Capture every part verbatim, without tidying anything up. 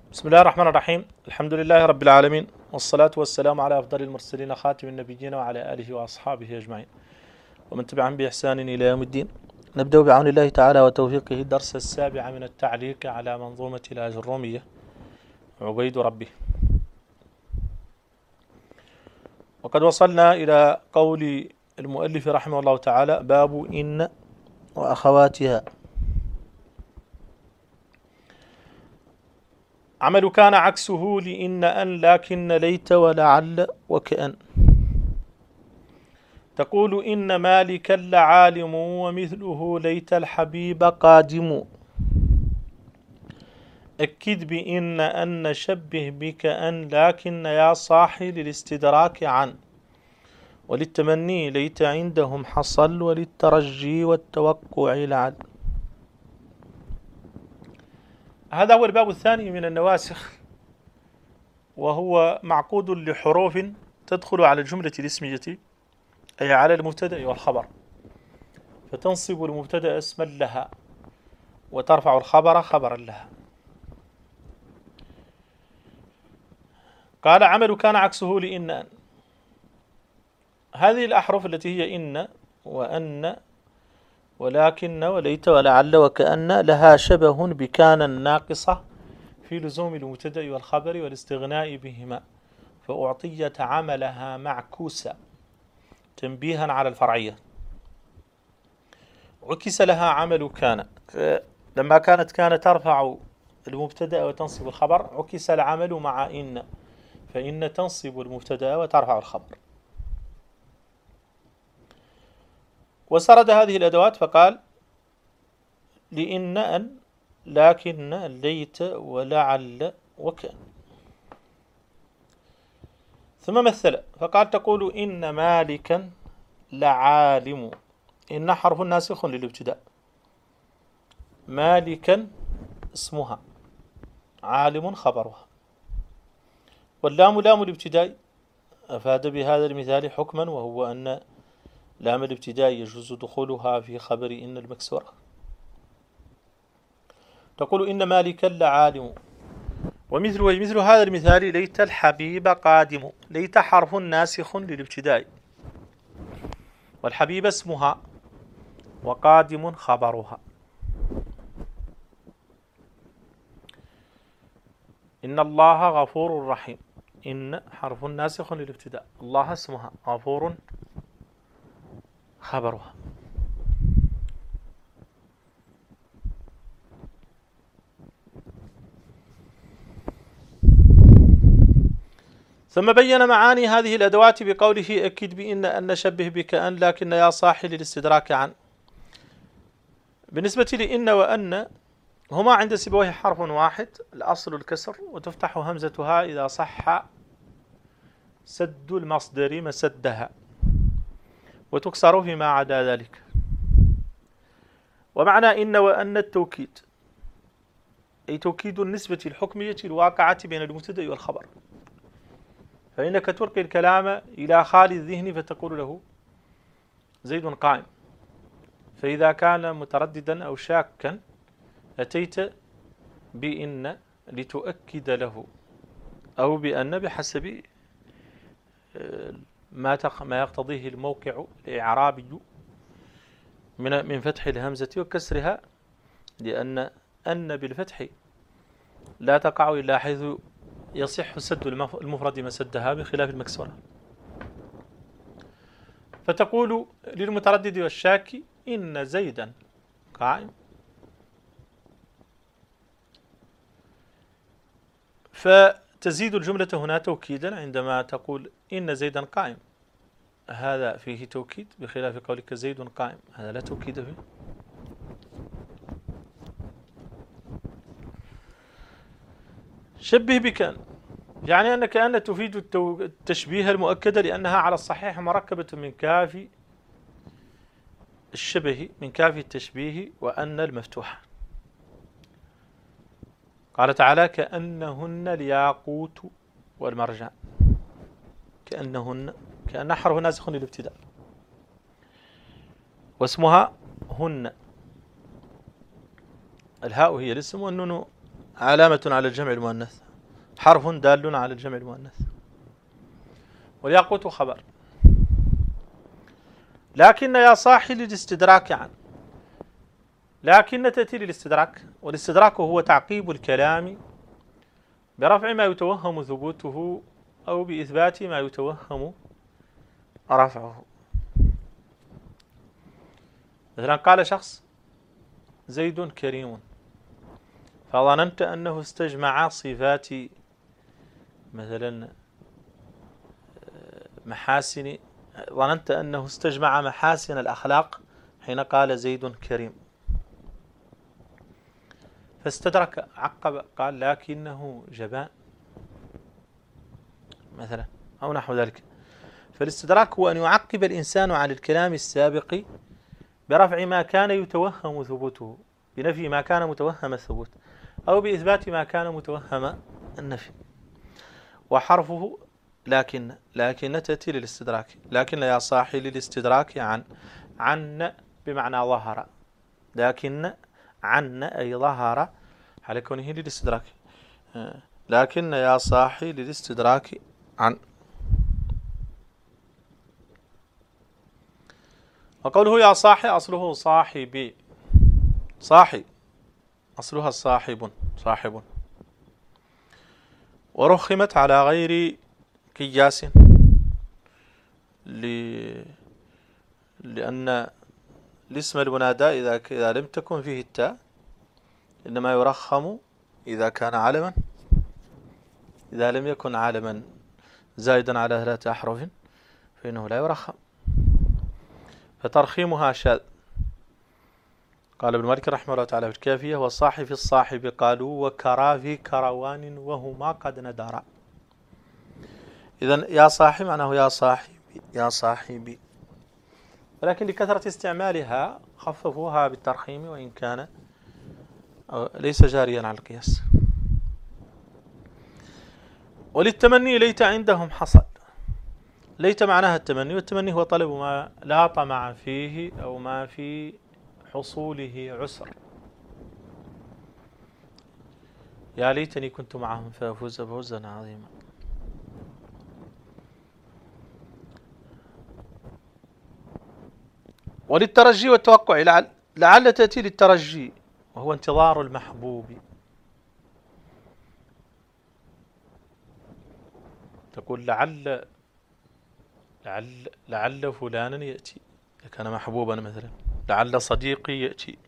بسم الله الرحمن الرحيم. الحمد لله رب العالمين، والصلاة والسلام على أفضل المرسلين خاتم النبيين وعلى آله وأصحابه أجمعين ومن تبعهم بإحسان إلى يوم الدين. نبدأ بعون الله تعالى وتوفيقه الدرس السابع من التعليق على منظومة الآجرومية عبيد ربه. وقد وصلنا إلى قول المؤلف رحمه الله تعالى: باب إن وأخواتها. عمل كان عكسه لإن أن لكن ليت ولعل وكأن. تقول إن مالكا لعالم ومثله ليت الحبيب قادم. أكد بإن أن شبه بكأن لكن يا صاحي للاستدراك عن، وللتمني ليت عندهم حصل، وللترجي والتوقع لعل. هذا هو الباب الثاني من النواسخ، وهو معقود لحروف تدخل على الجملة الاسمية، أي على المبتدأ والخبر، فتنصب المبتدأ اسما لها وترفع الخبر خبرا لها. قال: عمل كان عكسه لإن أن. هذه الأحرف التي هي إن وأن ولكن وليت ولعل وكأن لها شبه بكان الناقصة في لزوم المبتدأ والخبر والاستغناء بهما، فأعطيت عملها معكوسا تنبيها على الفرعية. عكس لها عمل كان، لما كانت كان ترفع المبتدأ وتنصب الخبر، عكس العمل مع إن، فإن تنصب المبتدأ وترفع الخبر. وسرد هذه الأدوات فقال: لإن أن لكن ليت ولعل وكأن. ثم مثل فقال: تقول إن مالكا لعالم. إن حرف ناسخ للابتداء، مالكا اسمها، عالم خبرها، واللام لام الابتداء. أفاد بهذا المثال حكما، وهو أن لام الابتداء يجوز دخولها في خبر إن المكسورة. تقول إن مالكا لعالم، ومثل مثل هذا المثال ليت الحبيب قادم. ليت حرف ناسخ للابتداء، والحبيب اسمها، وقادم خبرها. إن الله غفور رحيم. إن حرف ناسخ للابتداء، الله اسمها، غفور خبرها. ثم بين معاني هذه الأدوات بقوله: أكد بإن أن نشبه بكأن لكن يا صاحي للاستدراك عن. بالنسبة لإن وأن هما عند سيبويه حرف واحد، الأصل الكسر، وتفتح همزتها إذا صح سد المصدر مسدها، وتكسر فيما عدا ذلك. ومعنى إن وأن التوكيد، أي توكيد النسبة الحكمية الواقعة بين المبتدأ والخبر، فإنك تلقي الكلام إلى خالي الذهن فتقول له زيد قائم، فإذا كان مترددا أو شاكا أتيت بإن لتؤكد له، أو بأن بحسب ما ما يقتضيه الموقع الإعرابي من من فتح الهمزة وكسرها، لأن أن بالفتح لا تقع إلا حيث يصح سد المفرد مسدها بخلاف المكسورة. فتقول للمتردد والشاكي: إن زيدا قائم. فتزيد الجملة هنا توكيدا عندما تقول إن زيدا قائم، هذا فيه توكيد، بخلاف قولك زيد قائم، هذا لا توكيد فيه. شبه بكأن، يعني أن كأن تفيد التشبيه المؤكد، لأنها على الصحيح مركبة من كاف الشبه، من كاف التشبيه وأن المفتوحة. قال تعالى: كأنهن الياقوت والمرجان. كأنهن، كأن حرف ناسخ للابتداء، واسمها هن، الهاء هي الاسم والنون علامة على الجمع المؤنث، حرف دال على الجمع المؤنث. والياقوت خبر. لكن يا صاحي للاستدراك عن، لكن تأتي للاستدراك، والاستدراك هو تعقيب الكلام برفع ما يتوهم ثبوته أو بإثبات ما يتوهم رفعه. مثلا قال شخص زيد كريم، فظننت أنه استجمع صفات مثلا محاسن، ظننت أنه استجمع محاسن الأخلاق حين قال زيد كريم، فاستدرك عقب قال لكنه جبان مثلا أو نحو ذلك. فالاستدراك هو أن يعقب الإنسان عن الكلام السابق برفع ما كان يتوهم ثبوته، بنفي ما كان متوهم الثبوت، أو بإثبات ما كان متوهم النفي. وحرفه لكن، لكن تأتي للاستدراك، لكن يا صاحي للاستدراك عن، عن بمعنى ظهر، لكن عن أي ظهر على كونه للاستدراك، لكن يا صاحي للاستدراك عن. وقوله يا صاحي أصله صاحبي، صاحي أصلها صاحب، صاحب، ورخمت على غير قياس ل... لأن الاسم المنادى إذا إذا لم تكن فيه التاء إنما يرخم إذا كان علما، إذا لم يكن علما زائدا على ثلاثة أحرف فإنه لا يرخم، فترخيمها شاذ. قال ابن مالك رحمه الله تعالى في الكافية: والصاحي في الصاحب قالوا وكرا في كروان وهما قد ندرا. إذن يا صاحي معناه يا صاحبي، يا صاحبي، ولكن لكثرة استعمالها خففوها بالترخيم وإن كان ليس جاريا على القياس. وللتمني ليت عندهم حصل، ليت معناها التمني، والتمني هو طلب ما لا طمع فيه أو ما في حصوله عسر. يا ليتني كنت معهم فأفوز فوزا عظيما. وللترجي والتوقع، لعل, لعل تأتي للترجي وهو انتظار المحبوب. تقول لعل لعل لعل فلانا يأتي، إذا كان محبوبا مثلا، لعل صديقي يأتي.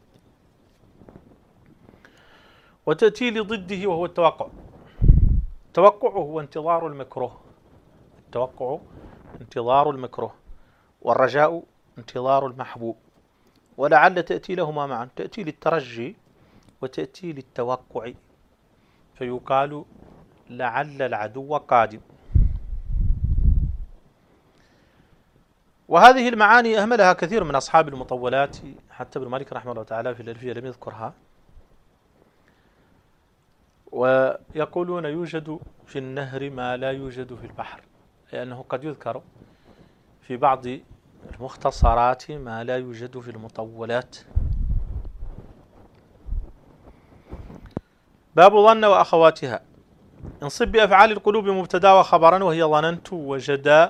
وتأتي لضده وهو التوقع. التوقع هو انتظار المكروه، التوقع انتظار المكروه، والرجاء انتظار المحبوب. ولعل تأتي لهما معا، تأتي للترجي وتأتي للتوقع، فيقال لعل العدو قادم. وهذه المعاني أهملها كثير من أصحاب المطولات، حتى ابن مالك رحمه الله تعالى في الألفية لم يذكرها. ويقولون يوجد في النهر ما لا يوجد في البحر، لأنه قد يذكر في بعض المختصرات ما لا يوجد في المطولات. باب ظن وأخواتها. انصب بأفعال القلوب مبتدا وخبرا، وهي ظننت وجدا،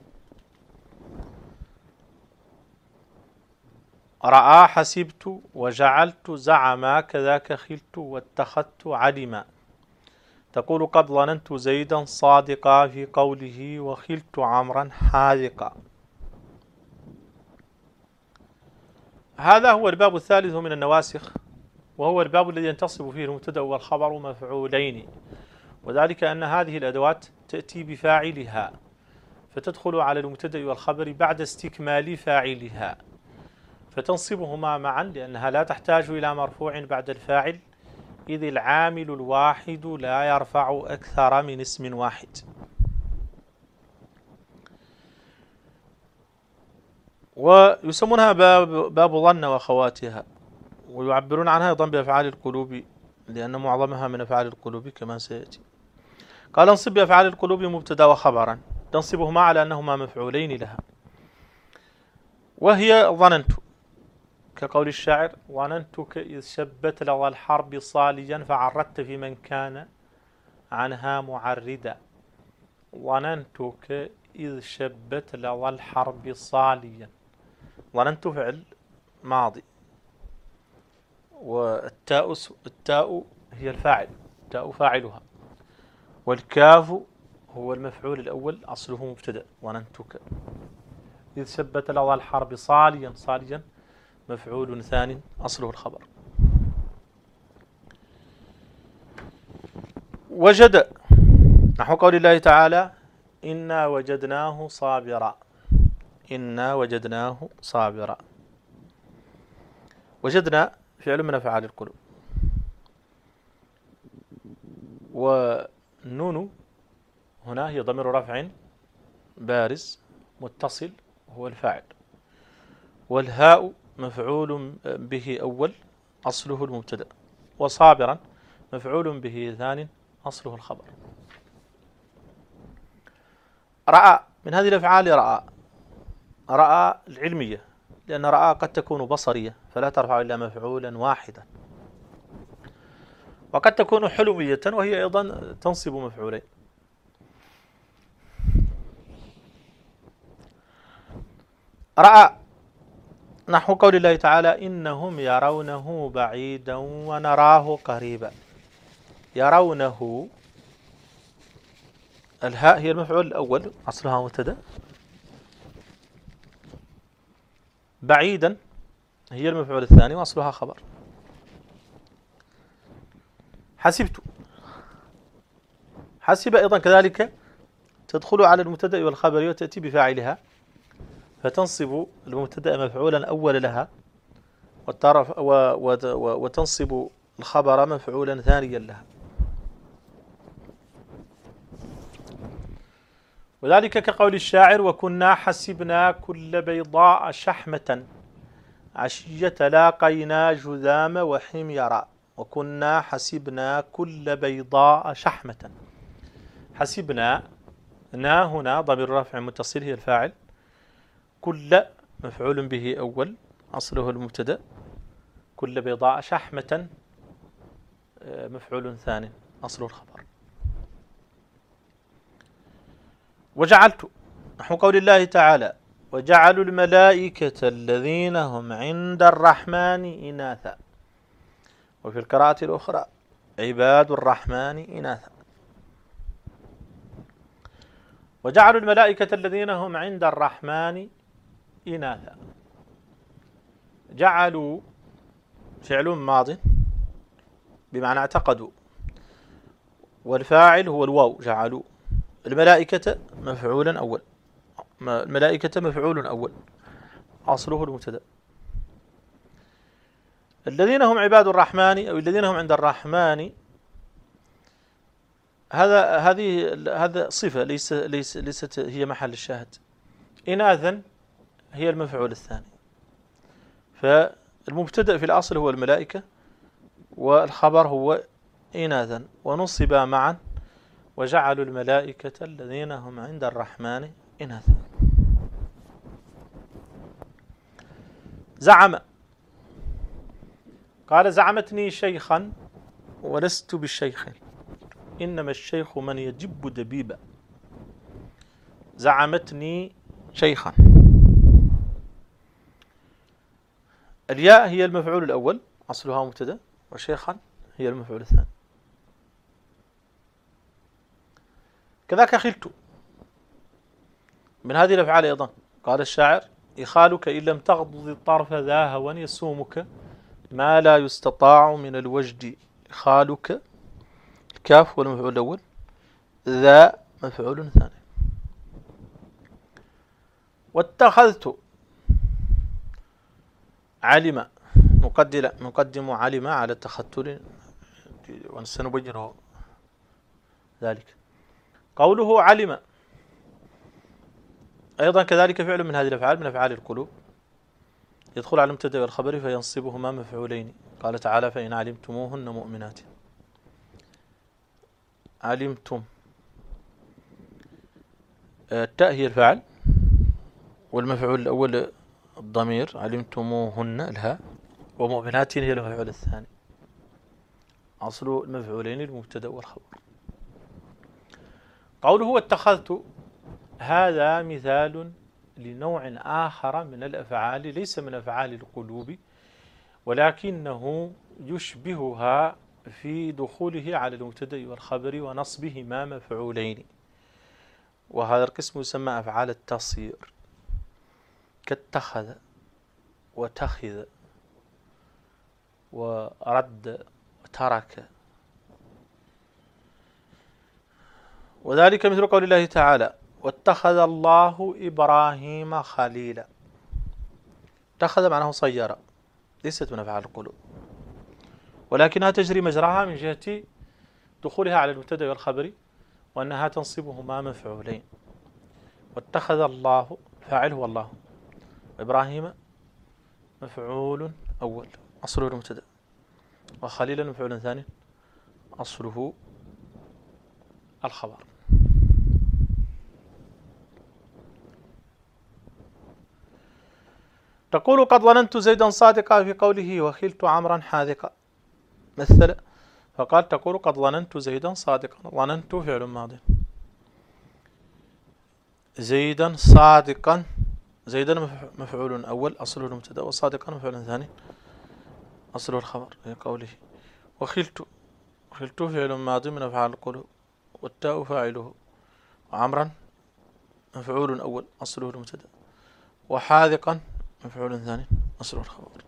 رأى حسبت، وجعلت زعما، كذاك خلت واتخذت علما. تقول قد ظننت زيدا صادقا في قوله، وخلت عمرا حاذقا. هذا هو الباب الثالث من النواسخ، وهو الباب الذي ينتصب فيه المبتدأ والخبر مفعولين، وذلك أن هذه الأدوات تأتي بفاعلها، فتدخل على المبتدأ والخبر بعد استكمال فاعلها، فتنصبهما معا، لأنها لا تحتاج إلى مرفوع بعد الفاعل، إذ العامل الواحد لا يرفع أكثر من اسم واحد. ويسمونها باب, باب ظن وأخواتها، ويعبرون عنها أيضا بأفعال القلوب، لأن معظمها من أفعال القلوب كما سيأتي. قال انصب بأفعال القلوب مبتدا وخبرا، تنصبهما على أنهما مفعولين لها، وهي ظننت. كقول الشاعر: ظننتك إذ شبت لظى الحرب صاليا فعردت في من كان عنها معردا. ظننتك إذ شبت لظى الحرب صاليا. ظننت فعل ماضي، والتاء التاء هي الفاعل، التاء فاعلها، والكاف هو المفعول الأول أصله مبتدأ. ظننتك إذ شبت لظى الحرب صاليا، صاليا مفعول ثاني أصله الخبر. وجد نحو قول الله تعالى: إنا وجدناه صابرا. إنا وجدناه صابرا. وجدنا فعل من أفعال القلوب، والنون هنا هي ضمير رفع بارز متصل هو الفاعل، والهاء مفعول به أول أصله المبتدأ، وصابرا مفعول به ثاني أصله الخبر. رأى من هذه الأفعال رأى، رأى العلمية، لأن رأى قد تكون بصرية فلا ترفع إلا مفعولا واحدا، وقد تكون حلمية وهي أيضا تنصب مفعولين. رأى نحو قول الله تعالى: إنهم يرونه بعيدا ونراه قريبا. يرونه، الهاء هي المفعول الأول أصلها مبتدأ، بعيدا هي المفعول الثاني وأصلها خبر. حسبت، حسب أيضا كذلك تدخل على المبتدأ والخبر وتأتي بفاعلها، فتنصب المبتدأ مفعولا أول لها، وتنصب الخبر مفعولا ثانيا لها. وذلك كقول الشاعر: وكنا حسبنا كل بيضاء شحمة عشية لاقينا جذام وحميرا. وكنا حسبنا كل بيضاء شحمة. حسبنا، نا هنا ضمير رافع متصل هي الفاعل، كل مفعول به أول أصله المبتدأ، كل بيضاء شحمة مفعول ثاني أصله الخبر. وجعلت نحو قول الله تعالى: وجعلوا الملائكة الذين هم عند الرحمن إناثا. وفي القراءة الأخرى: عباد الرحمن إناثا. وجعلوا الملائكة الذين هم عند الرحمن إناثا. جعلوا فعل ماض بمعنى اعتقدوا، والفاعل هو الواو جعلوا. الملائكة مفعولا أول، الملائكة مفعول أول أصله المبتدأ. الذين هم عباد الرحمن أو الذين هم عند الرحمن، هذا هذه هذا صفة ليس ليس ليست هي محل الشاهد. إناثا هي المفعول الثاني، فالمبتدأ في الأصل هو الملائكة والخبر هو إناثا، ونصبا معا. وجعلوا الملائكة الذين هم عند الرحمن إناثا. زعم، قال: زعمتني شيخا ولست بالشيخ، إنما الشيخ من يجب دبيبا. زعمتني شيخا، الياء هي المفعول الأول أصلها مبتدأ، وشيخا هي المفعول الثاني. كذاك خلت من هذه الأفعال أيضا. قال الشاعر: إخالك إن لم تغضض الطرف ذا هوى يسومك ما لا يستطاع من الوجد. إخالك، الكاف هو المفعول الأول، ذا مفعول ثاني. واتخذت، علم، مقدم مقدم علم على التختل، وسنبينه ذلك. قوله علم أيضا كذلك فعل من هذه الأفعال من أفعال القلوب، يدخل على المبتدأ والخبر فينصبهما مفعولين. قال تعالى: فإن علمتموهن مؤمنات. علمتم، التاء هي الفاعل، والمفعول الأول الضمير علمتموهن الهاء، ومؤمنات هي المفعول الثاني، أصل المفعولين المبتدأ والخبر. قوله اتخذت، هذا مثال لنوع آخر من الأفعال، ليس من أفعال القلوب، ولكنه يشبهها في دخوله على المبتدأ والخبر ونصبهما مفعولين، وهذا القسم يسمى أفعال التصير، كاتخذ وتخذ ورد وترك. وذلك مثل قول الله تعالى واتخذ الله إبراهيم خليلا. اتخذ معناه صير، ليست من أفعال القلوب، ولكنها تجري مجراها من جهة دخولها على المبتدأ والخبر، وأنها تنصبهما مفعولين. واتخذ الله فاعله والله، وإبراهيم مفعول أول أصله المبتدأ، وخليلا مفعول ثاني أصله الخبر. تقول قد ظننت زيدا صادقا في قوله وخلت عمرا حاذقا، مثل فقال تقول قد ظننت زيدا صادقا، ظننت فعل ماضي، زيدا صادقا، زيدا مفعول أول أصله المبتدأ، وصادقا مفعول ثاني أصله الخبر في قوله. وخلت، خلت فعل ماضي من أفعال القلوب، والتاء فاعله، وعمرا مفعول أول أصله المبتدأ، وحاذقا مفعول ثاني أصله الخبر.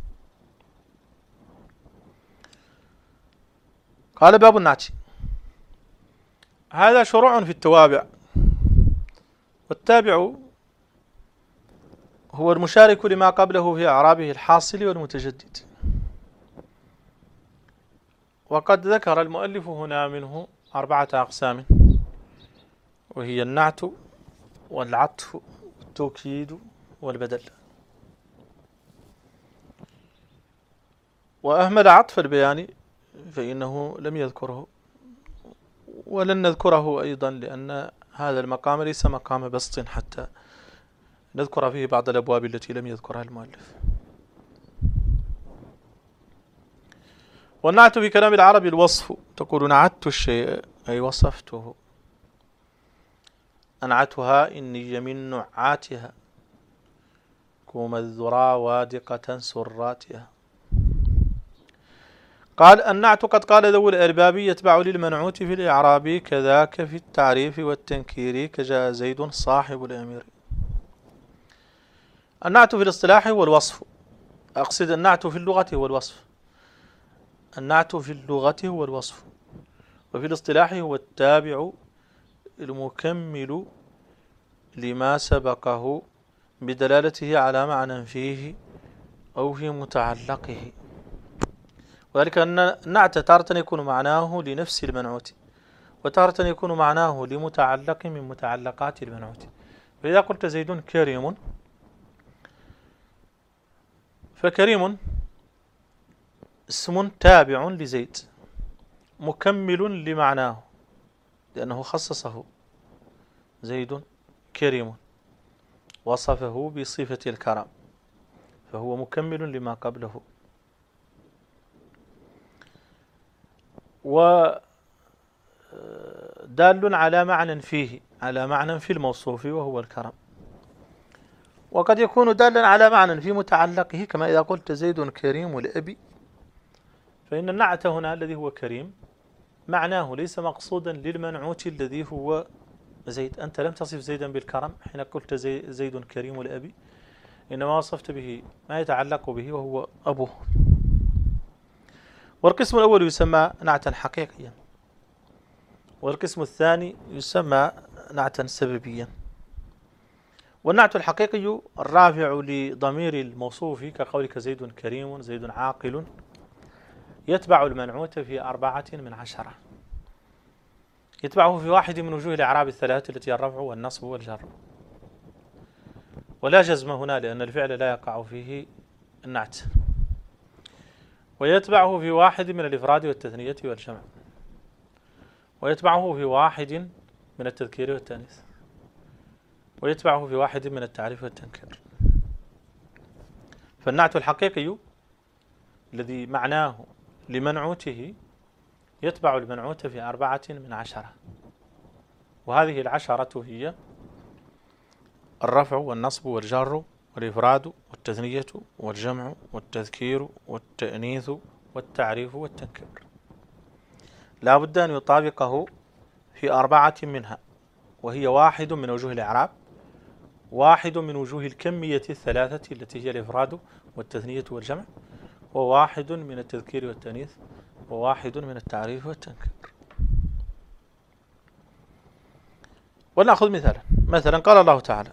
قال باب النعت، هذا شروع في التوابع، والتابع هو المشارك لما قبله في أعرابه الحاصل والمتجدد. وقد ذكر المؤلف هنا منه أربعة أقسام، وهي النعت والعطف والتوكيد والبدل. وأهمل عطف البيان فإنه لم يذكره، ولن نذكره أيضا لأن هذا المقام ليس مقام بسط حتى نذكر فيه بعض الأبواب التي لم يذكرها المؤلف. والنعت في كلام العرب الوصف، تقول نعت الشيء أي وصفته، أنعتها إني من نعاتها، كوم الذرى وادقة سراتها. قال النعت قد قال ذو الألباب يتبع للمنعوت في الإعراب، كذاك في التعريف والتنكير، كجاء زيد صاحب الأمير. النعت في الاصطلاح هو الوصف، أقصد النعت في اللغة هو الوصف، النعت في اللغة هو الوصف، وفي الاصطلاح هو التابع المكمل لما سبقه بدلالته على معنى فيه أو في متعلقه. وذلك أن النعت تارة يكون معناه لنفس المنعوت، وتارة يكون معناه لمتعلق من متعلقات المنعوت. فإذا قلت زيد كريم، فكريم اسم تابع لزيد مكمل لمعناه، لأنه خصصه، زيد كريم وصفه بصفة الكرم، فهو مكمل لما قبله. ودال على معنى فيه، على معنى في الموصوف وهو الكرم. وقد يكون دالا على معنى في متعلقه، كما إذا قلت زيد كريم الأبي، فإن النعت هنا الذي هو كريم معناه ليس مقصودا للمنعوت الذي هو زيد. أنت لم تصف زيدا بالكرم حين قلت زي زيد كريم الأبي، إنما وصفت به ما يتعلق به وهو أبوه. والقسم الأول يسمى نعتا حقيقيا، والقسم الثاني يسمى نعتا سببيا. والنعت الحقيقي الرافع لضمير الموصوف كقولك زيد كريم، زيد عاقل، يتبع المنعوت في أربعة من عشرة، يتبعه في واحد من وجوه الإعراب الثلاثة التي الرفع والنصب والجر، ولا جزم هنا لأن الفعل لا يقع فيه النعت. ويتبعه في واحد من الإفراد والتثنية والجمع، ويتبعه في واحد من التذكير والتأنيث، ويتبعه في واحد من التعريف والتنكير. فالنعت الحقيقي الذي معناه لمنعوته يتبع المنعوت في أربعة من عشرة، وهذه العشرة هي الرفع والنصب والجر والإفراد والتثنية والجمع والتذكير والتأنيث والتعريف والتنكير، لا بد أن يطابقه في أربعة منها، وهي واحد من وجوه الإعراب، واحد من وجوه الكمية الثلاثة التي هي الإفراد والتثنية والجمع، وواحد من التذكير والتأنيث، وواحد من التعريف والتنكير. ونأخذ مثالا، مثلا قال الله تعالى: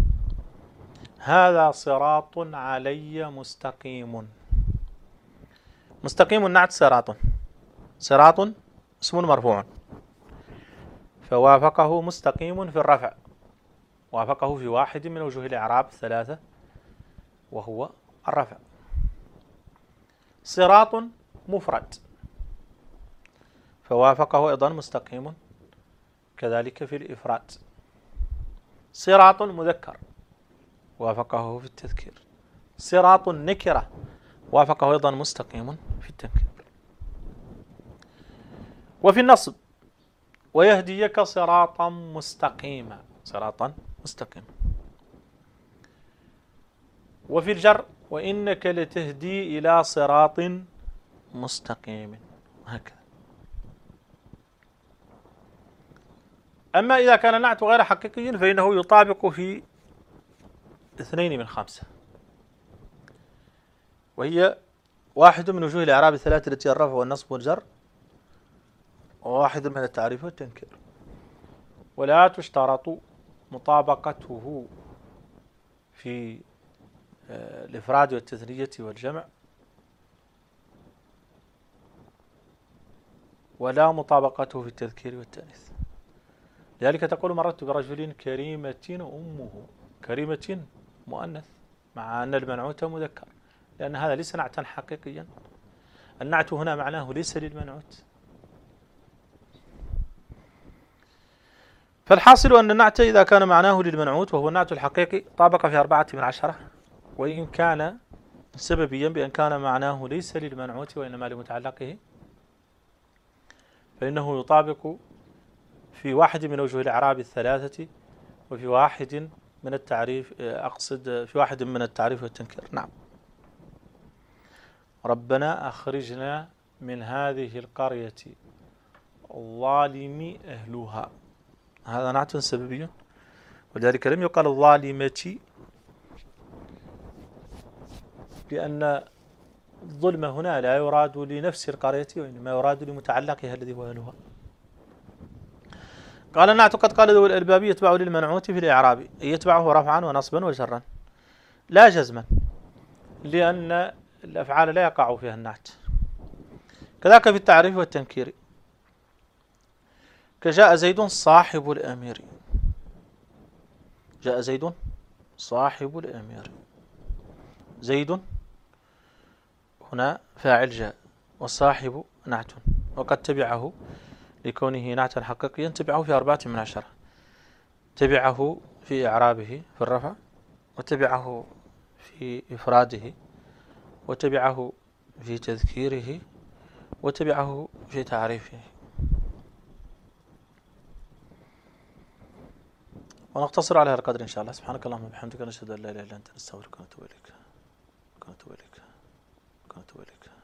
هذا صراط علي مستقيم. مستقيم نعت صراط، صراط اسم مرفوع، فوافقه مستقيم في الرفع، وافقه في واحد من وجوه الإعراب الثلاثة وهو الرفع. صراط مفرد، فوافقه أيضا مستقيم كذلك في الإفراد. صراط مذكر، وافقه في التذكير. صراط نكرة، وافقه أيضا مستقيم في التنكير. وفي النصب: ويهديك صراطا مستقيما، صراطا مستقيما. وفي الجر: وإنك لتهدي إلى صراط مستقيم، هكذا. أما إذا كان النعت غير حقيقي فإنه يطابق في اثنين من خمسة، وهي واحد من وجوه الإعراب الثلاثة التي الرفع والنصب والجر، وواحد من التعريف والتنكير. ولا تشترط مطابقته في الإفراد والتثنية والجمع، ولا مطابقته في التذكير والتأنيث. لذلك تقول: مررت برجل كريمة أمه. كريمة مؤنث مع أن المنعوت مذكر، لأن هذا ليس نعتا حقيقيا. النعت هنا معناه ليس للمنعوت. فالحاصل أن النعت إذا كان معناه للمنعوت وهو النعت الحقيقي طابق في أربعة من عشرة، وإن كان سببيا بأن كان معناه ليس للمنعوت وإنما لمتعلقه، فإنه يطابق في واحد من وجوه الإعراب الثلاثة، وفي واحد من التعريف، أقصد في واحد من التعريف والتنكير. نعم. ربنا أخرجنا من هذه القرية الظالم أهلها، هذا نعت سببي، ولذلك لم يقال الظالمة، لأن الظلم هنا لا يراد لنفس القرية وإنما يراد لمتعلقها الذي هو أهلها. قال النعت: قد قال ذو الألباب يتبع للمنعوت في الإعراب، يتبعه رفعا ونصبا وجرا، لا جزما، لأن الأفعال لا يقع فيها النعت. كذلك في التعريف والتنكير، كجاء زيد صاحب الأمير. جاء زيد صاحب الأمير. زيد هنا فاعل جاء، والصاحب نعت، وقد تبعه لكونه نعتا حقيقيا تبعه في أربعة من عشرة. تبعه في إعرابه في الرفع، وتبعه في إفراده، وتبعه في تذكيره، وتبعه في تعريفه. ونقتصر على هذا القدر إن شاء الله. سبحانك اللهم وبحمدك، نشهد أن لا إله إلا أنت، نستغفرك ونتوب إليك ونتوب إليك ونتوب إليك.